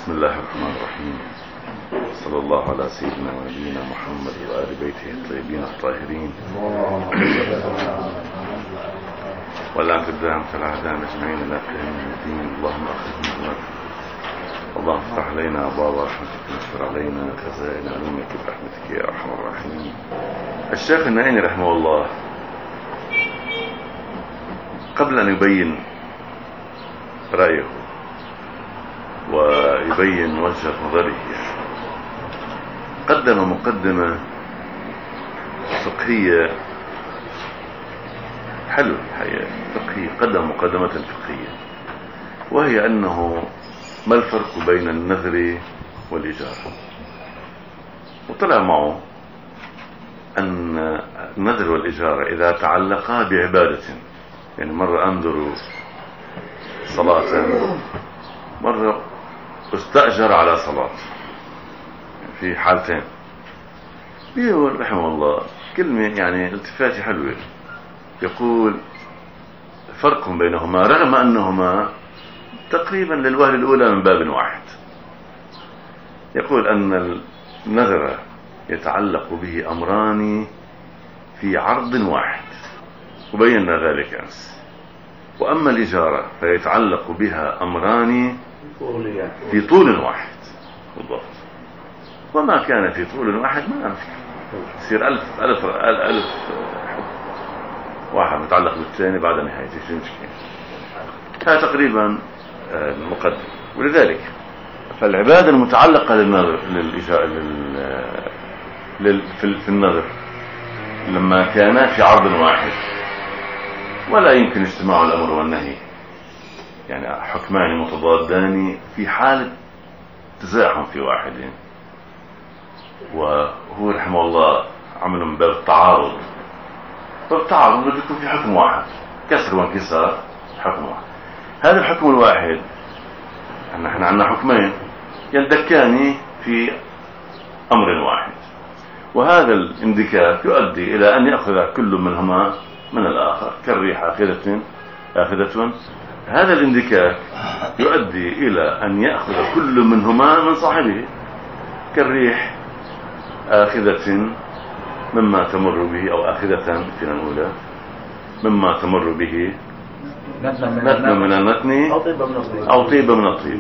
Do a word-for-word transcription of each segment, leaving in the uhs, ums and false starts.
بسم الله الرحمن الرحيم. صلى الله على سيدنا ونبينا محمد وآل بيته الطيبين الطاهرين والآن تبدأ مثل الأعداء أجمعين لا فهم الدين. اللهم أخذنا النار. اللهم افتح علينا أبواب رحمتك واشفر علينا خزائن علومك برحمتك يا أرحم الراحمين. الشيخ النعيمي رحمه الله قبل أن يبين رأيه ويبين وجهة نظره قدم مقدمة فقهية حلوة الحقيقة فقهية. قدم مقدمة فقهية وهي أنه ما الفرق بين النذر والإجارة، وطلع معه أن النذر والإجارة إذا تعلقا بعبادة، يعني مرة أنذر صلاة مرة استأجر على صلاة، في حالتين. يقول رحمه الله كلمة يعني التفاتي حلوة، يقول فرق بينهما رغم أنهما تقريبا للوهلة الأولى من باب واحد. يقول أن النذر يتعلق به أمران في عرض واحد وبينا ذلك أمس، وأما الإجارة فيتعلق بها أمران في طول واحد بالضبط. وما كان في طول واحد ما أمسك يصير ألف ألف ألف واحد متعلق بالثاني بعد نهاية شيء مشكلة. هذا تقريبا المقدم. ولذلك فالعبادة المتعلقة للنذر للإجارة لل... في النذر لما كان في عرض واحد ولا يمكن اجتماع الأمر والنهي، يعني حكمان متضادان في حالة تزاحم في واحد، وهو رحمه الله عمله من باب التعارض. فالتعارض بده يكون في حكم واحد، كسر وانكسار حكم واحد. هذا الحكم الواحد نحن عندنا حكمين يندكان في أمر واحد، وهذا الاندكاك يؤدي إلى أن يأخذ كل منهما من الآخر كالريح آخذة آخذة. هذا الاندكاك يؤدي إلى أن يأخذ كل منهما من صاحبه كالريح آخذة مما تمر به، أو آخذة فينا نقول مما تمر به نتن من النتن أو طيب من الطيب.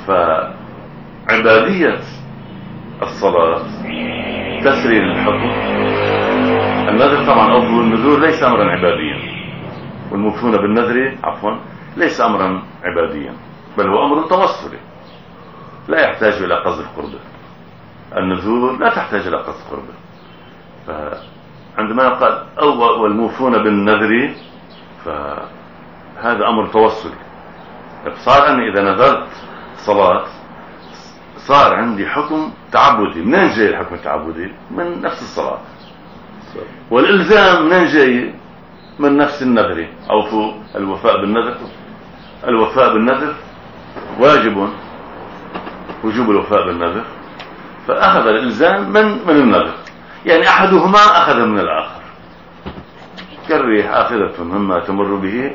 فعبادية الصلاة تسري للحكم. النذر طبعا أو النذور ليس أمرا عباديا، والموفون بالنذر عفوا ليس أمرا عباديا بل هو أمر توسلي لا يحتاج إلى قصد القربة. النذور لا تحتاج إلى قصد القربة. فعندما يقال أو والموفون بالنذر فهذا أمر توسلي. صار أني إذا نذرت صلاة صار عندي حكم تعبدي. منين جاي الحكم التعبدي؟ من نفس الصلاة. والإلزام منين جاي؟ من نفس النذر. أو الوفاء بالنذر. الوفاء بالنذر واجب، وجوب الوفاء بالنذر. فأخذ الإلزام من من النذر، يعني أحدهما أخذ من الآخر كالريح آخذة مما تمر به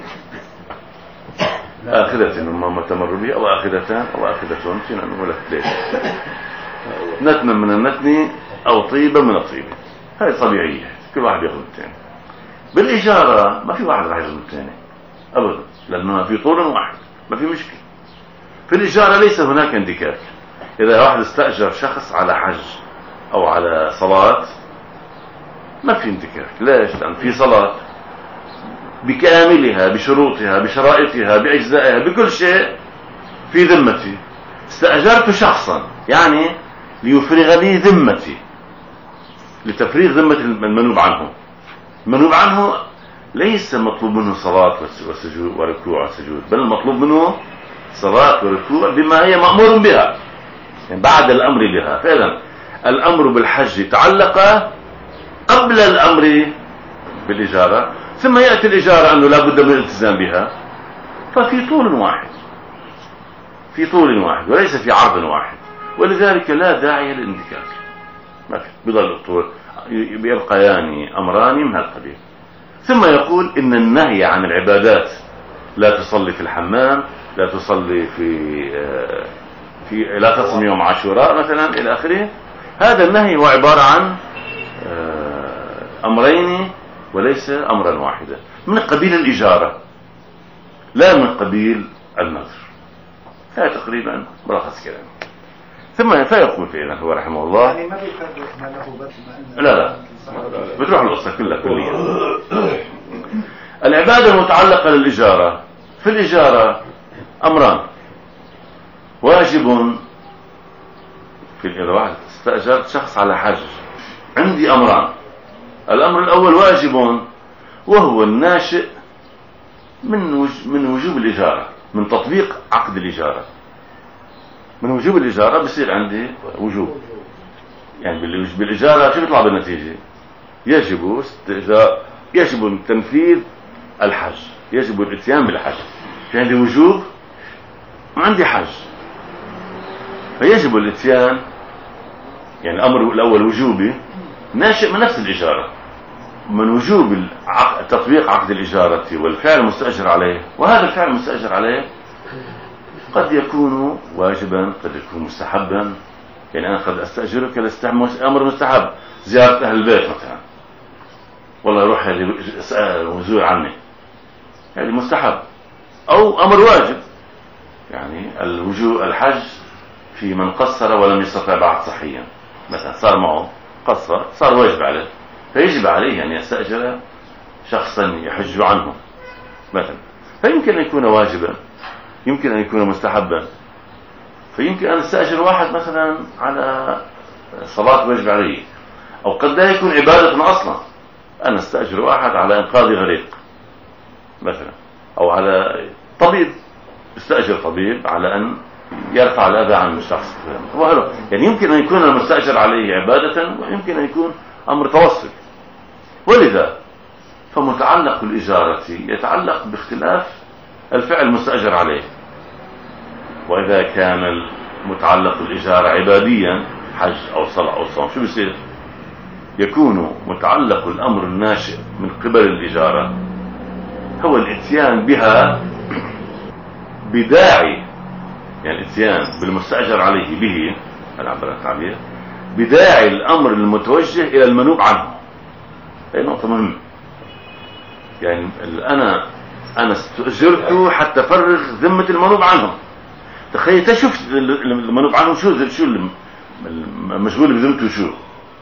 آخذة مما تمر به أو آخذتان أو آخذتان فينا نقول ليش نتنا من النتن أو طيبة من الطيبة. هذه طبيعية، كل واحد يأخذ الثاني. بالإجارة ما في واحد راح يأخذ الثاني أبدا، لأنها في طول واحد ما في مشكلة. في الإجارة ليس هناك اندكاك. إذا واحد استأجر شخص على حج أو على صلاة ما في اندكاك. ليش؟ لأن في صلاة بكاملها بشروطها بشرائطها بأجزائها بكل شيء في ذمتي. استأجرت شخصا يعني ليفرغ لي ذمتي، لتفريغ ذمة المنوب عنه. المنوب عنه ليس مطلوب منه صلاة وسجود وركوع وسجود، بل المطلوب منه صلاة وركوع بما هي مأمور بها، يعني بعد الأمر بها. فإذا الأمر بالحج تعلق قبل الأمر بالإجارة، ثم يأتي الإجارة أنه لا بد من الالتزام بها. ففي طول واحد في طول واحد وليس في عرض واحد، ولذلك لا داعي للاندكاك. ما في بضل الطول يبقيان أمران من هالقبيل. ثم يقول إن النهي عن العبادات لا تصلي في الحمام، لا تصلي في في لا تصم يوم عاشوراء مثلا إلى آخره. هذا النهي هو عبارة عن أمرين وليس أمرا واحدا، من قبيل الإجارة لا من قبيل النذر. هذا تقريبا ملخص كلام. ثم فيقول فعلا هو رحمه الله يعني ما بيفرق ما له بس ما لا لا بتروح القصة كلها كليا. العبادة المتعلقة للإجارة، في الإجارة أمران، واجب في إذا واحد استأجرت شخص على حج، عندي أمران. الأمر الأول واجب وهو الناشئ من وج... من وجوب الإجارة، من تطبيق عقد الإجارة. من وجوب الإجارة بصير عندي وجوب، يعني بالإجارة شو بيطلع بالنتيجة؟ يجب استئجار، يجب تنفيذ الحج، يجب الاتيان بالحج. في عندي وجوب وعندي حج، فيجب الاتيان. يعني الأمر الأول وجوبي ناشئ من نفس الإجارة، من وجوب العق... تطبيق عقد الإجارة والفعل المستأجر عليه. وهذا الفعل المستأجر عليه قد يكون واجبا، قد يكون مستحبا. يعني أنا قد أستأجرك أمر مستحب، زيارة أهل البيت مثلا، والله روح وزور عني، هذه مستحب. أو أمر واجب، يعني الوجوب الحج في من قصر ولم يستطع بعد صحيا مثلا، صار معه قصر صار واجب عليه، فيجب عليه أن يستأجر شخصا يحج عنه مثلا. فيمكن أن يكون واجبا، يمكن أن يكون مستحبا. فيمكن أن استأجر واحد مثلا على صلاة واجب عليه، أو قد لا يكون عبادة أصلا. أنا استأجر واحد على إنقاذ غريق مثلا، أو على طبيب، استأجر طبيب على أن يرفع الأذى عن الشخص. يعني يمكن أن يكون المستأجر عليه عبادة، ويمكن أن يكون أمر توسل. ولذا فمتعلق الإجارة يتعلق باختلاف الفعل المستأجر عليه. وإذا كان متعلق الإجارة عباديا، حج أو صلاة أو صوم، شو بيصير؟ يكون متعلق الأمر الناشئ من قبل الإجارة هو الاتيان بها بداعي، يعني الاتيان بالمستأجر عليه به، أنا عبر التعبير، بداعي الأمر المتوجه إلى المنوب عنه. هي نقطة مهمة. يعني أنا أنا استأجرته حتى فرغ ذمة المنوب عنه. تخيل تشوف المنوب عنه شو شو مشغول بذمته، شو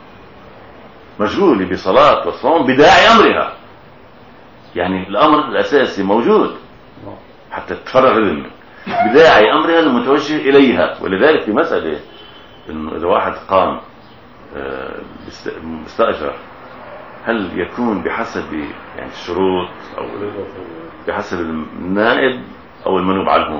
مشغول بصلاة وصوم بداعي أمرها. يعني الأمر الأساسي موجود حتى تفرغ الذمة، بداعي أمرها المتوجه إليها. ولذلك في مسألة إنه إذا واحد قام مستأجر، هل يكون بحسب يعني الشروط أو بحسب النائب أو المنوب عنه؟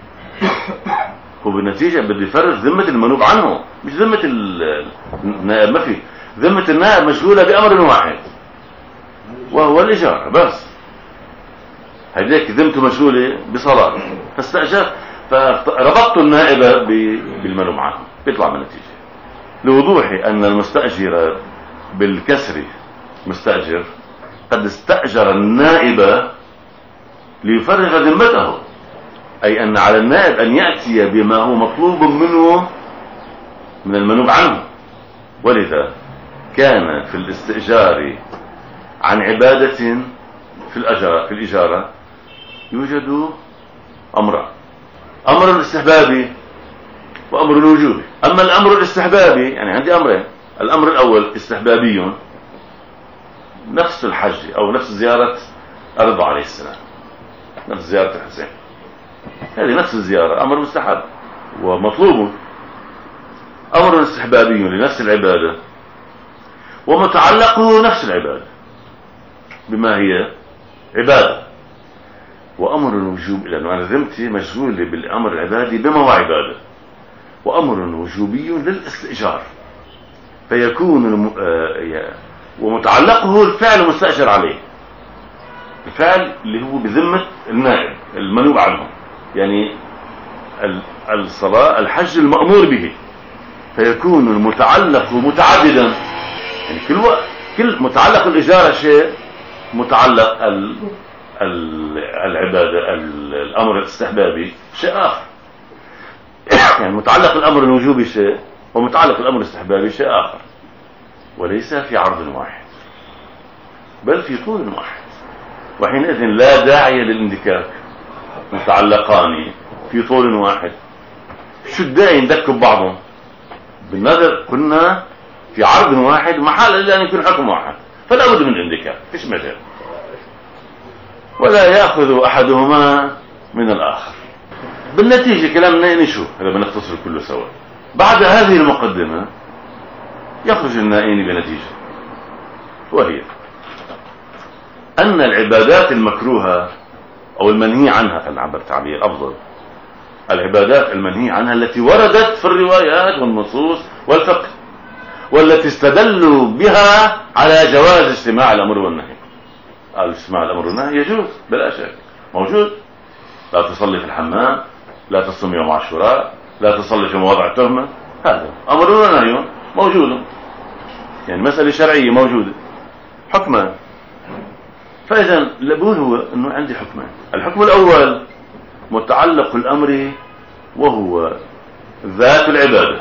هو بالنتيجة بده يفرغ ذمة المنوب عنه، مش ذمة النائب. ما في ذمة النائب مشغولة بأمر واحد وهو الإجارة بس. هذيك ذمته مشغولة بصلاة، فاستأجر، فربطت النائب بالمنوب عنه، بيطلع من النتيجة. لوضوح أن المستأجر بالكسر مستأجر قد استأجر النائب ليفرغ ذمته، أي أن على النائب أن يأتي بما هو مطلوب منه من المنوب عنه. ولذا كان في الاستئجار عن عبادة في الأجارة في الإجارة يوجد أمران: أمر الاستحبابي وأمر الوجوبي. أما الأمر الاستحبابي يعني عندي أمرين. الأمر الأول استحبابي، نفس الحج أو نفس زيارة الرضا عليه السلام، نفس زيارة الحسين، هذه نفس الزيارة، أمر مستحب ومطلوب. أمر استحبابي لنفس العبادة ومتعلقه نفس العبادة بما هي عبادة. وأمر الوجوب، لأنه أنا ذمتي مشغول بالأمر العبادي بما هو عبادة. وأمر وجوبي للاستئجار، فيكون ومتعلقه الفعل المستأجر عليه، الفعل اللي هو بذمة النائب المنوب عنه، يعني الصلاة الحج المأمور به. فيكون المتعلق متعددا، يعني كل وقت كل متعلق الإجارة شيء، متعلق ال ال العبادة الأمر الاستحبابي شيء آخر. يعني متعلق الأمر الوجوبي شيء ومتعلق الأمر الاستحبابي شيء آخر، وليس في عرض واحد بل في طول واحد، وحينئذ لا داعي للاندكاك، متعلقان في طول واحد، شو الداعي ندكوا ببعضهم؟ بالنظر كنا في عرض واحد محل إلا أن يكون حكم واحد، فلا بد من الاندكاك، فيش مجال، ولا يأخذ أحدهما من الآخر. بالنتيجة كلامنا نشوف هذا بنختصر كله سوا. بعد هذه المقدمة يخرج النائين بنتيجة، وهي أن العبادات المكروهة أو المنهي عنها، خلينا نعبر تعبير أفضل، العبادات المنهي عنها التي وردت في الروايات والنصوص والفقه والتي استدلوا بها على جواز اجتماع الأمر والنهي. قال اجتماع الأمر والنهي يجوز بلا شك، موجود. لا تصلي في الحمام، لا تصوم يوم عاشوراء، لا تصلي في مواضع التهمة، هذا أمر ونهي موجود، يعني مسألة شرعية موجودة، حكمان. فإذا لابد هو أنه عندي حكمان. الحكم الأول متعلق الأمر وهو ذات العبادة،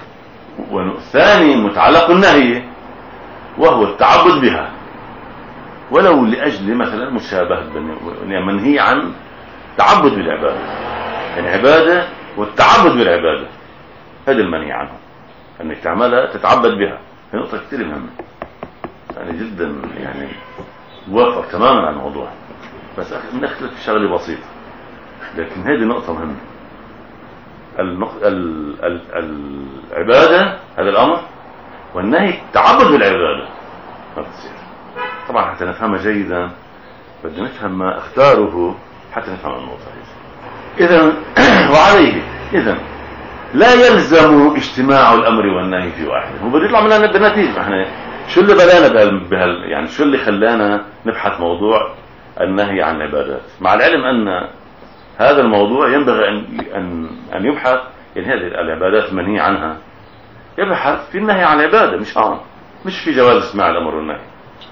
والثاني متعلق النهي وهو التعبد بها، ولو لأجل مثلا مشابهة منهي عن تعبد بالعبادة، يعني عبادة والتعبد بالعبادة، هذا المنهي عنه، أنك تعملها تتعبد بها. هي نقطة كثير مهمة، يعني جدا يعني موافق تماما على الموضوع، بس نختلف في شغلة بسيطة، لكن هذه نقطة مهمة. النق... ال... ال... العبادة هذا الأمر، والنهي التعبد بالعبادة ما بتصير. طبعا حتى نفهمها جيدا بدنا نفهم ما اختاره حتى نفهم النقطة هذه. إذن وعليه إذن لا يلزم اجتماع الأمر والنهي في واحد، هو بده يطلع منها بالنتيجة. احنا شو اللي بلانا بهال... بهال... يعني شو اللي خلانا نبحث موضوع النهي عن العبادات، مع العلم أن هذا الموضوع ينبغي أن أن أن يبحث، يعني هذه العبادات المنهي عنها يبحث في النهي عن العبادة، مش عن مش في جواز اجتماع الأمر والنهي،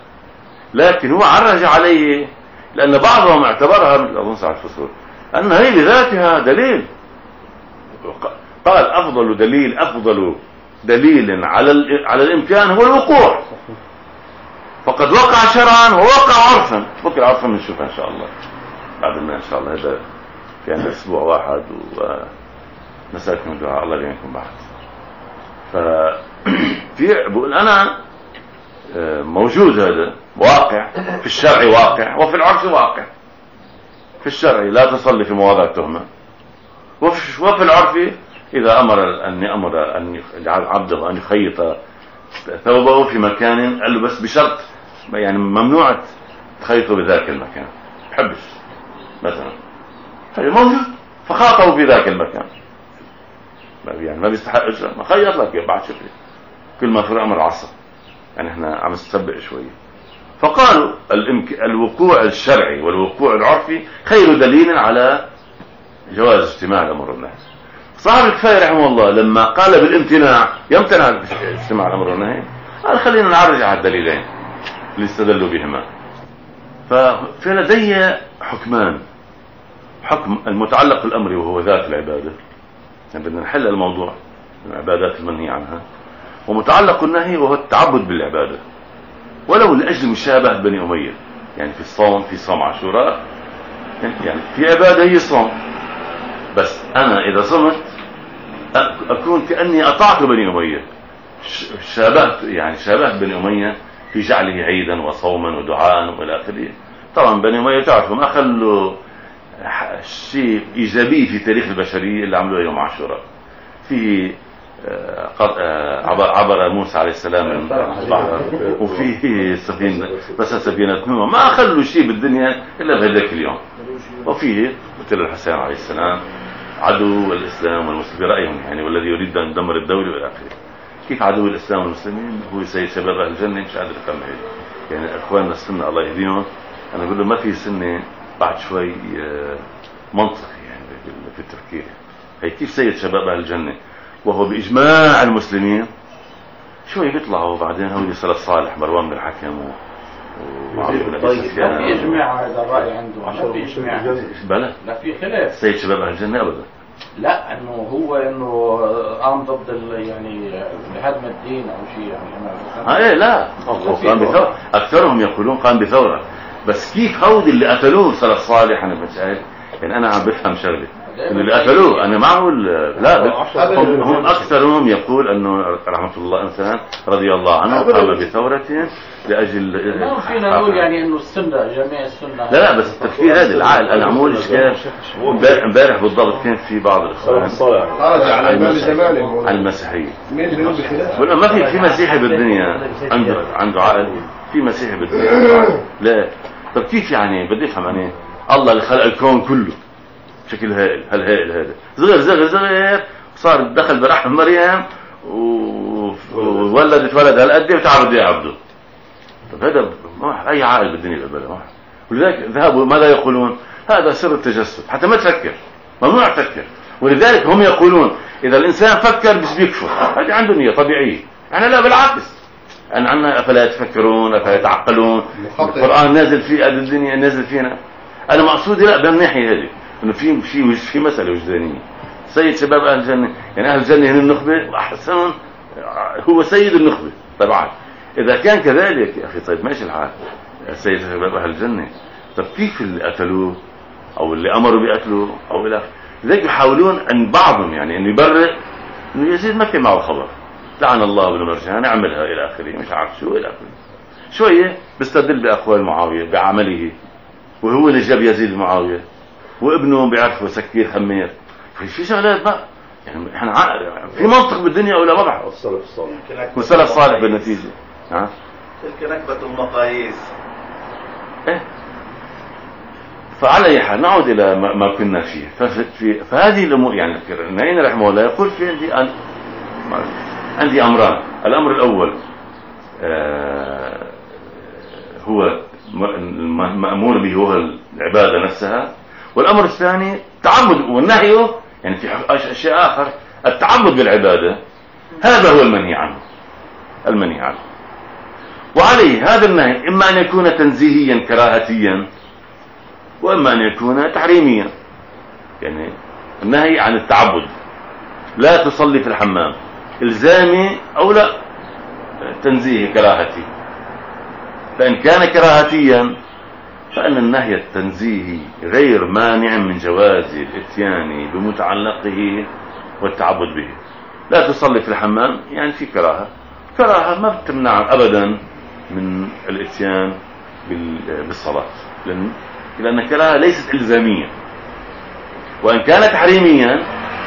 لكن هو عرج عليه لأن بعضهم اعتبرها مثل أظن سعد الفصول أن هي لذاتها دليل. قال أفضل دليل أفضل دليل على على الإمكان هو الوقوع، فقد وقع شرعا ووقع عرفا. بكره عرفا بنشوفها إن شاء الله بعد ما إن شاء الله، هذا في عندنا أسبوع واحد ونسألكم الدعاء الله يعينكم بعد. ففي بقول أنا موجود هذا واقع في الشرع، واقع وفي العرف واقع. في الشرع لا تصلي في مواضع التهمة، وفي, وفي العرف إذا أمر أن أمر أن عبده أن يخيط ثوبه في مكان قال له بس بشرط، يعني ممنوع تخيطه بذاك المكان، بحبش مثلا، هذا موجود فخاطه في ذاك المكان، يعني ما بيستحق اجره، ما خيط لك بعد شكل كل ما في امر عصا، يعني احنا عم نستبق شويه. فقالوا الامك... الوقوع الشرعي والوقوع العرفي خير دليل على جواز اجتماع الامر والنهي. صاحب الكفاية رحمه الله لما قال بالامتناع يمتنع اجتماع الامر والنهي، قال خلينا نعرج على الدليلين اللي استدلوا بهما. ففي لدي حكمان، حكم المتعلق بالامر وهو ذات العباده، يعني بدنا نحل الموضوع العبادات المنهي عنها، ومتعلق النهي وهو التعبد بالعباده، ولو لاجل مشابهه بني اميه، يعني في الصوم، في صوم عاشوراء، يعني في عباده هي صوم، بس انا اذا صمت اكون كاني اطعت بني اميه، شابهت يعني شابهت بني اميه في جعله عيدا وصوما ودعاء والى اخره. طبعا بني اميه تعرفوا ما خلوا شيء ايجابي في تاريخ البشريه اللي عملوه يوم عاشوراء. فيه عبر, عبر موسى عليه السلام من البحر، وفيه سفينه بس سفينه نوح، ما خلوا شيء بالدنيا الا بهذاك اليوم. وفيه قتل الحسين عليه السلام عدو الاسلام والمسلمين برايهم، يعني والذي يريد ان يدمر الدوله والى اخره. كيف عدو الاسلام والمسلمين هو سيد شباب اهل الجنه، مش قادر افهم هيك. يعني اخواننا السنه الله يهديهم، انا بقول له ما في سنه بعد شوي منطقي يعني في التفكير. هي كيف سيد شباب اهل الجنه وهو باجماع المسلمين؟ شوي بيطلعوا بعدين هو سلف صالح مروان بن الحكم ومعاويه بن ابي سفيان. في اجماع هذا الراي عنده، عشان في اجماع بلى لا في خلاف سيد شباب اهل الجنه ابدا. لا انه هو انه قام ضد ال- يعني هدم الدين او شيء يعني انا ها ايه لا هو قام بثورة، اكثرهم يقولون قام بثورة، بس كيف هودي اللي قتلوه سلف صالح انا بسأل يعني انا عم بفهم شغله اللي قتلوه انا معقول لا هم, هم اكثرهم يقول انه رحمه الله انسان رضي الله عنه قام بثورة لاجل ما فينا نقول يعني انه السنه جميع السنه لا لا بس التفكير هذا العقل انا عمول اشكال امبارح بالضبط كان في بعض الاخوان خرج على الامام الزمالي عن المسيحيه مين اللي بخلاف ولا ما في في مسيحي بالدنيا عنده عنده عقل في مسيحي بالدنيا عنده عقل لا طب كيف يعني بدي افهم يعني الله اللي خلق الكون كله بشكل هائل هالهائل هذا صغير صغير صغير صار دخل برحم مريم و- وولدت ولد هالقد وتعب بده يعبده طب هذا ما اي عقل بالدنيا يقبلها ما ولذلك ذهبوا ماذا يقولون هذا سر التجسد حتى ما تفكر ممنوع تفكر ولذلك هم يقولون اذا الانسان فكر مش بيكفر هذه عنده نية طبيعية احنا لا بالعكس أن عنا افلا يتفكرون افلا يتعقلون القرآن نازل في قد الدنيا نازل فينا انا مقصودي لا بالناحية هذه انه في في في مسألة وجدانية سيد شباب اهل الجنة يعني اهل الجنة هن النخبة واحسن هو سيد النخبة طبعا اذا كان كذلك يا اخي طيب ماشي الحال سيد شباب اهل الجنة طب كيف اللي قتلوه او اللي امروا بقتله او الى لذلك يحاولون ان بعضهم يعني انه يبرئ انه يزيد ما كان معه خبر لعن الله ابن مرجان عملها الى اخره مش عارف شو الى اخره شويه بيستدل باقوال معاويه بعمله وهو اللي جاب يزيد معاويه وابنه بيعرفه سكير خمير في شغلات بقى يعني احنا في منطق بالدنيا ولا ما بعرف السلف الصالح والسلف صالح بالنتيجه ها تلك نكبة المقاييس. ايه فعلى اي حال نعود الى ما ما كنا فيه ففي فهذه الامور يعني نعين رحمه الله يقول في عندي أن عندي امران الامر الاول آه هو المأمور به هو العبادة نفسها والامر الثاني التعبد والنهي يعني في اشياء اخر التعبد بالعبادة هذا هو المنهي عنه المنهي عنه وعليه هذا النهي اما ان يكون تنزيهيا كراهتيا واما ان يكون تحريميا يعني النهي عن التعبد لا تصلي في الحمام الزامي او لا تنزيهي كراهتي فان كان كراهتيا فان النهي التنزيهي غير مانع من جواز الاتيان بمتعلقه والتعبد به لا تصلي في الحمام يعني في كراهه كراهه ما بتمنع ابدا من الاتيان بالصلاه لان لأن الكراهة ليست إلزامية وإن كان تحريميا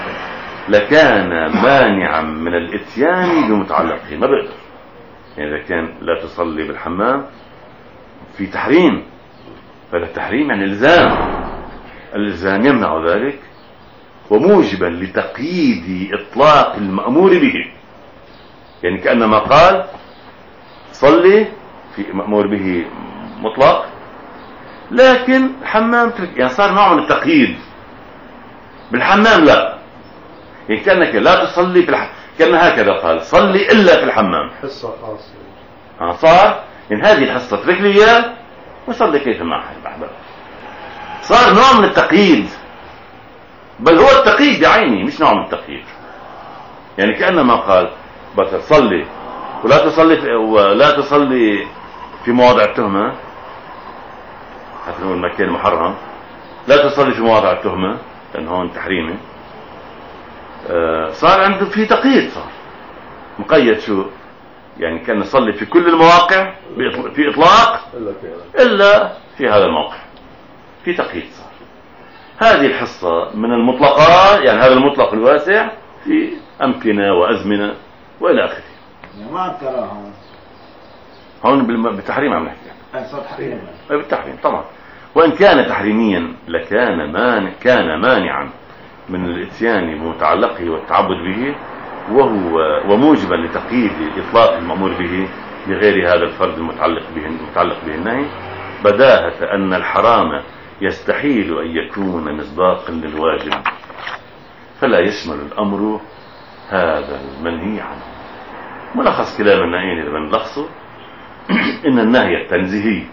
لكان مانعا من الاتيان بمتعلقه ما بقدر يعني إذا كان لا تصلي بالحمام في تحريم فهذا التحريم يعني إلزام الإلزام يمنع ذلك وموجبا لتقييد إطلاق المأمور به يعني كأنما قال صلي في مأمور به مطلق لكن حمام ترك يعني صار نوع من التقييد بالحمام لا يعني كأنك لا تصلي في الحمام كأن هكذا قال صلي إلا في الحمام حصة خاصة ها صار يعني هذه الحصة اترك لي إياه وصلي كيف ما أحباب صار نوع من التقييد بل هو التقييد بعينه مش نوع من التقييد يعني كأنما قال بس صلي ولا تصلي في ولا تصلي في مواضع التهمة حتى نقول مكان محرم لا تصلي في مواضع التهمة لأن هون تحريمي آه صار عنده في تقييد صار مقيد شو يعني كان يصلي في كل المواقع في إطلاق إلا في هذا الموقع في تقييد صار هذه الحصة من المطلقات يعني هذا المطلق الواسع في أمكنة وأزمنة وإلى آخره يعني ما كراهة هون بالتحريم عم نحكي صار تحريم بالتحريم طبعا وإن كان تحريميا لكان مانع كان مانعا من الاتيان بمتعلقه والتعبد به وهو وموجبا لتقييد إطلاق المأمور به لغير هذا الفرد المتعلق به المتعلق به النهي بداهة أن الحرام يستحيل أن يكون مصداقا للواجب فلا يشمل الأمر هذا المنهي عنه ملخص كلام النهي إذا بنلخصه إن النهي التنزيهي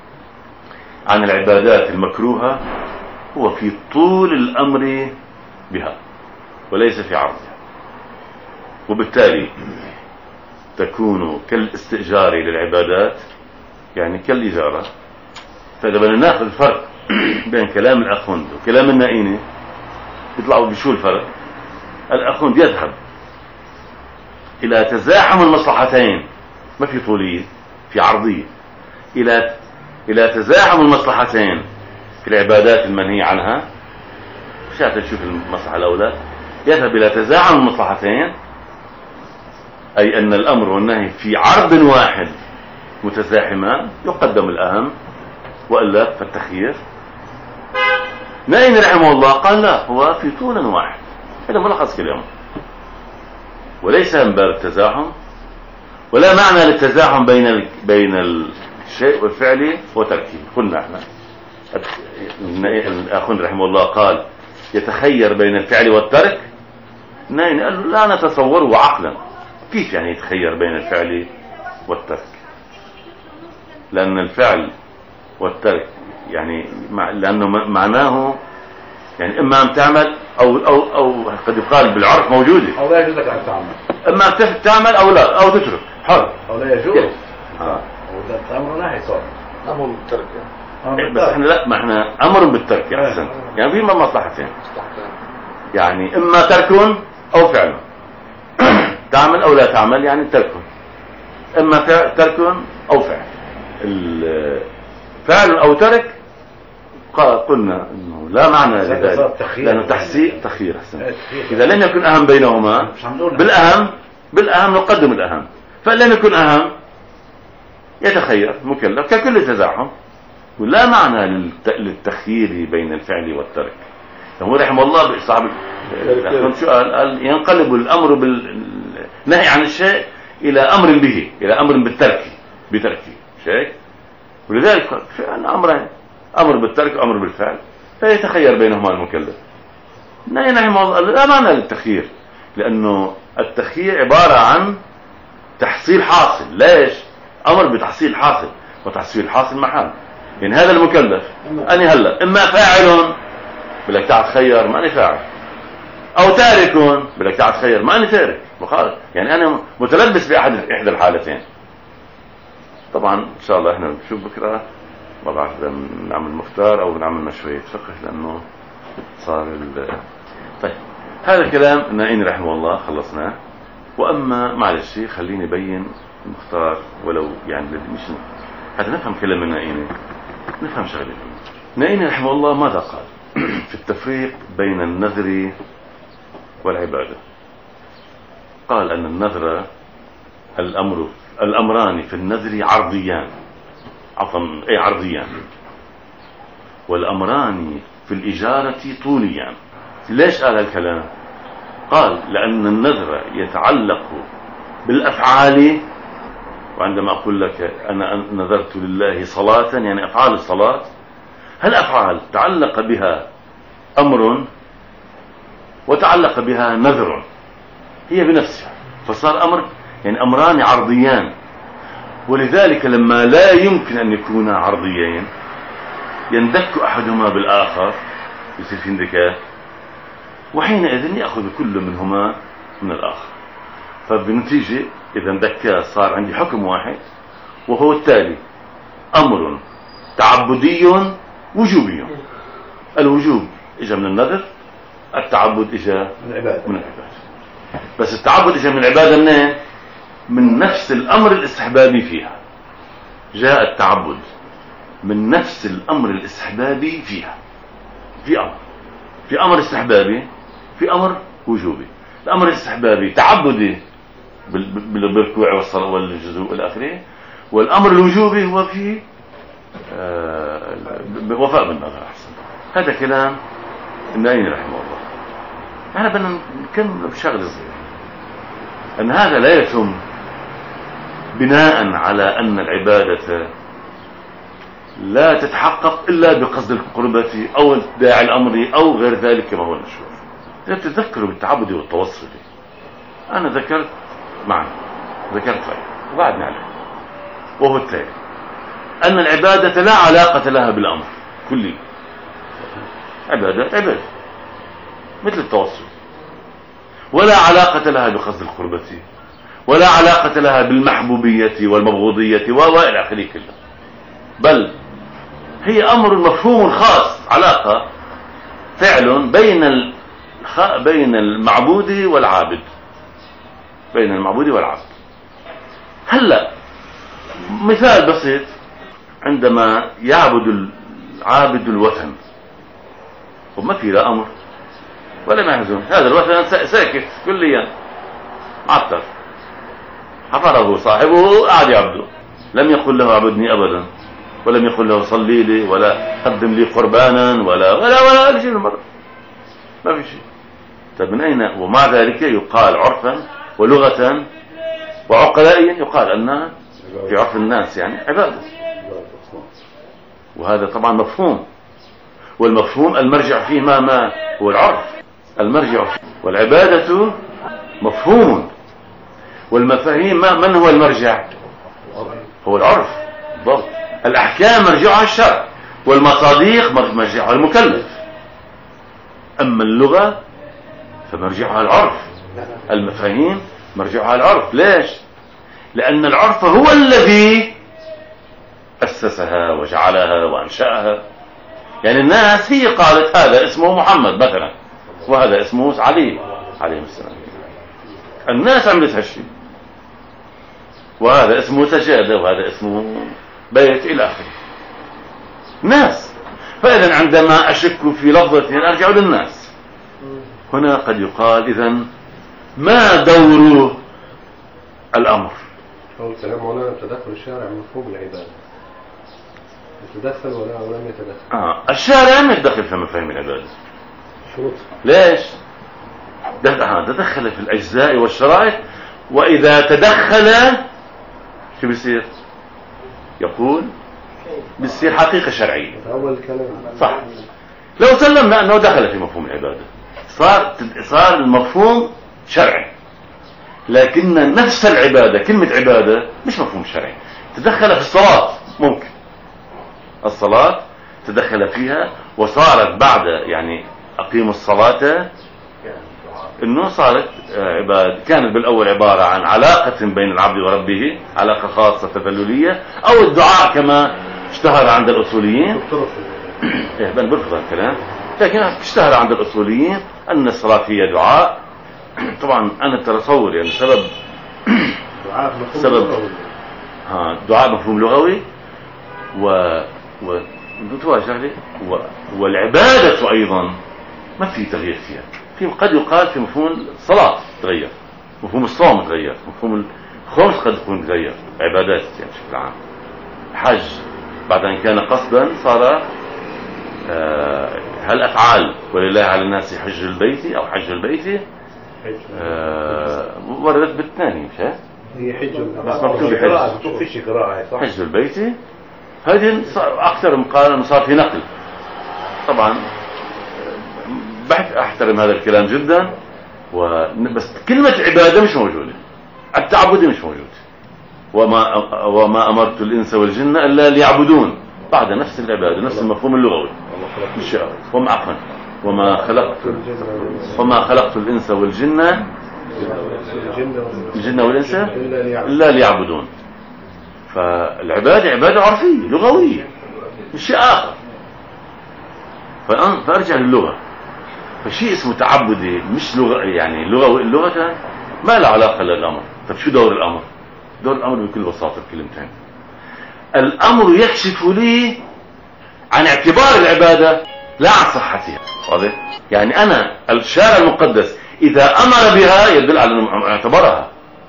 عن العبادات المكروهة هو في طول الأمر بها وليس في عرضها، وبالتالي تكون كالاستئجار للعبادات، يعني كالإجارة. فإذا بدنا ناخذ الفرق بين كلام الأخوند وكلام النائينة بيطلعوا بشو الفرق؟ الأخوند يذهب إلى تزاحم المصلحتين، ما في طولية، في عرضية، إلى إلى تزاحم المصلحتين في العبادات المنهي عنها، مشان تشوف المصلحة الأولى، يذهب إلى تزاحم المصلحتين، أي أن الأمر والنهي في عرض واحد متزاحمان يقدم الأهم وإلا فالتخيير. نائم رحمه الله قال لا، هو في طول واحد، هذا ملخص كلامه، وليس من باب التزاحم، ولا معنى للتزاحم بين ال... بين الشيء والفعل وتركه. قلنا احنا الأخوان رحمه الله قال يتخير بين الفعل والترك، نائم قال له لا نتصوره عقلا، كيف يعني يتخير بين الفعل والترك؟ لأن الفعل والترك يعني مع... لأنه معناه يعني إما أن تعمل أو أو أو قد يقال بالعرف موجودة، أو لا يجوز لك أن تعمل، إما أن تعمل أو لا، أو تترك، حر، أو لا يجوز. آه. وده أمر نهي صار، أمر بالترك. بس إحنا لا، ما إحنا أمر بالترك أحسن، يعني في مصلحتين، يعني إما ترك أو فعل، تعمل أو لا تعمل يعني ترك، إما ترك أو فعل. فعل أو ترك قلنا إنه لا معنى لذلك، لأنه تحسين تخيير أحسن. إذا لم يكن أهم بينهما بالأهم بالأهم نقدم الأهم، فإن لم يكن أهم يتخير مكلف ككل تزاحم، ولا معنى للتخيير بين الفعل والترك. هو رحمه الله صاحب شو قال؟ قال ينقلب الأمر بالنهي عن الشيء إلى أمر به، إلى أمر بالترك بتركه شيء، ولذلك أمرين، أمر بالترك وأمر بالفعل، فيتخير بينهما المكلف. نهي رحمه الله لا معنى للتخيير، لأنه التخيير عبارة عن تحصيل حاصل. ليش؟ أمر بتحصيل حاصل، وتحصيل حاصل محال. يعني هذا المكلف أني هلا إما فاعل بدك تعال تخير ما أني فاعل، أو تارك بدك تعال تخير ما أني تارك، مخالف. يعني أنا متلبس بأحد إحدى الحالتين. طبعا إن شاء الله إحنا بنشوف بكرة، ما بعرف إذا بنعمل مختار أو بنعمل شوية فقه، لأنه صار ال... طيب هذا كلام نائين رحمه الله خلصناه. وأما معلش خليني بين المختار ولو يعني مش حتى نفهم كلام النائين، نفهم شغله. نائين رحمه الله ماذا قال في التفريق بين النذر والعبادة؟ قال أن النذر الأمر الأمران في النذر عرضيان، عفوا أي عرضيان، والأمران في الإجارة طوليان. ليش قال هالكلام؟ قال لأن النذر يتعلق بالأفعال، وعندما أقول لك أنا نذرت لله صلاة يعني أفعال الصلاة، هالأفعال تعلق بها أمر وتعلق بها نذر هي بنفسها، فصار أمر يعني أمران عرضيان. ولذلك لما لا يمكن أن يكونا عرضيين يندك أحدهما بالآخر، يصير في اندكاك، وحينئذ يأخذ كل منهما من الآخر. فبنتيجة إذا اندكا صار عندي حكم واحد، وهو التالي: أمر تعبدي وجوبي. الوجوب إجا من النذر، التعبد إجا من العبادة. من العبادة. بس التعبد إجا من العبادة منين؟ من نفس الأمر الاستحبابي فيها. جاء التعبد من نفس الأمر الاستحبابي فيها. في أمر في أمر استحبابي، في أمر وجوبي. الأمر الاستحبابي تعبدي بالركوع والصلاة والجزء الآخرين، والأمر الوجوبي هو في آه وفاء بالنذر. أحسن. هذا كلام النائين رحمه الله. احنا بدنا نكمل بشغله صغيره، أن هذا لا يتم بناء على أن العبادة لا تتحقق إلا بقصد القربة أو داعي الأمر أو غير ذلك كما هو المشهور. إذا تتذكروا بالتعبد والتوصل، أنا ذكرت معنا ذكرت غير وبعدنا عليه، وهو التالي: أن العبادة لا علاقة لها بالأمر كلي. عبادة عبادة مثل التوسل، ولا علاقة لها بقصد القربة، ولا علاقة لها بالمحبوبية والمبغوضية وإلى آخره كله، بل هي أمر مفهوم خاص، علاقة فعل بين الخ... بين المعبود والعابد، بين المعبود والعبد. هلا مثال بسيط، عندما يعبد العابد الوثن وما في لا أمر ولا ما يحزن، هذا الوثن ساكت كليا معطل، حفره صاحبه قاعد يعبده، لم يقل له اعبدني أبدا، ولم يقل له صلي لي، ولا قدم لي قربانا، ولا ولا ولا, ولا شيء مرة، ما في شيء. طيب من أين؟ ومع ذلك يقال عرفا ولغة وعقلائيا يقال أنها في عرف الناس يعني عبادة، وهذا طبعا مفهوم، والمفهوم المرجع فيه ما ما هو العرف، المرجع فيه، والعبادة مفهوم، والمفاهيم ما من هو المرجع؟ هو العرف بالضبط. الأحكام مرجعها الشرع، والمصاديق مرجعها المكلف، أما اللغة فمرجعها العرف، المفاهيم مرجعها العرف. ليش؟ لأن العرف هو الذي أسسها وجعلها وأنشأها. يعني الناس هي قالت هذا اسمه محمد مثلا، وهذا اسمه علي عليه السلام، الناس عملت هالشيء، وهذا اسمه سجادة، وهذا اسمه بيت إلى آخره، ناس. فإذا عندما أشك في لفظة أرجع للناس. هنا قد يقال إذن ما دور الأمر؟ هو كلام مولانا تدخل الشارع مفهوم العبادة، يتدخل ولا ولم يتدخل؟ آه. الشارع لم يتدخل في مفاهيم العبادة. شروط. ليش؟ تدخل في الأجزاء والشرائط، وإذا تدخل شو بيصير؟ يقول بيصير حقيقة شرعية. أول كلام صح. لو سلمنا أنه دخل في مفهوم العبادة صار صار المفهوم شرعي، لكن نفس العبادة كلمة عبادة مش مفهوم شرعي. تدخل في الصلاة، ممكن الصلاة تدخل فيها وصارت بعد يعني أقيموا الصلاة انه صارت عبادة. كانت بالاول عبارة عن علاقة بين العبد وربه، علاقة خاصة تذللية، او الدعاء كما اشتهر عند الاصوليين. ايه بل برفض الكلام، لكن اشتهر عند الاصوليين ان الصلاة هي دعاء. طبعا انا اتصور يعني سبب سبب ها دعاء مفهوم لغوي، و و و والعبادة ايضا ما في تغيير فيها. في قد يقال في مفهوم الصلاة تغير، مفهوم الصوم تغير، مفهوم الخمس قد يكون تغير، عبادات يعني بشكل عام. الحج بعد أن كان قصدا صار آه هل أفعال ولله على الناس حج البيت أو حج البيت آه وردت بالثاني مش هيك؟ هي حج بس مكتوب حج، فيش قراءة صح؟ حج البيت هذه أكثر من قال أنه صار في نقل. طبعا بحث احترم هذا الكلام جدا، بس كلمة عبادة مش موجودة، التعبد مش موجود. وما وما امرت الانس والجن الا ليعبدون، بعد نفس العبادة نفس المفهوم اللغوي. مش وما عفوا وما خلقت وما خلقت الانس والجن الجن والانس الا ليعبدون. فالعبادة عبادة عرفية لغوية مش شيء اخر. فارجع للغة، فشيء اسمه تعبدي مش لغة، يعني لغة اللغة ما له علاقة للأمر. طب شو دور الأمر؟ دور الأمر بكل بساطة بكلمتين. الأمر يكشف لي عن اعتبار العبادة لا عن صحتها. واضح؟ يعني أنا الشارع المقدس إذا أمر بها يدل على أنه اعتبرها،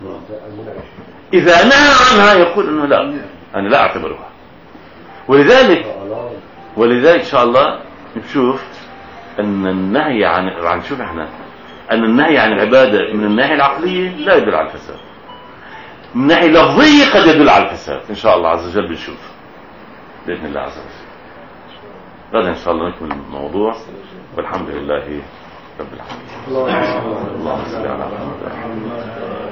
إذا نهى عنها يقول أنه لا أنا لا أعتبرها. ولذلك ولذلك إن شاء الله نشوف أن النهي عن عن شوف إحنا أن النهي عن العبادة من الناحية العقلية لا يدل على الفساد، من الناحية اللفظية قد يدل على الفساد. إن شاء الله عز وجل بنشوف بإذن الله عز وجل. غدا إن شاء الله نكمل الموضوع، والحمد لله رب العالمين. اللهم صل على محمد.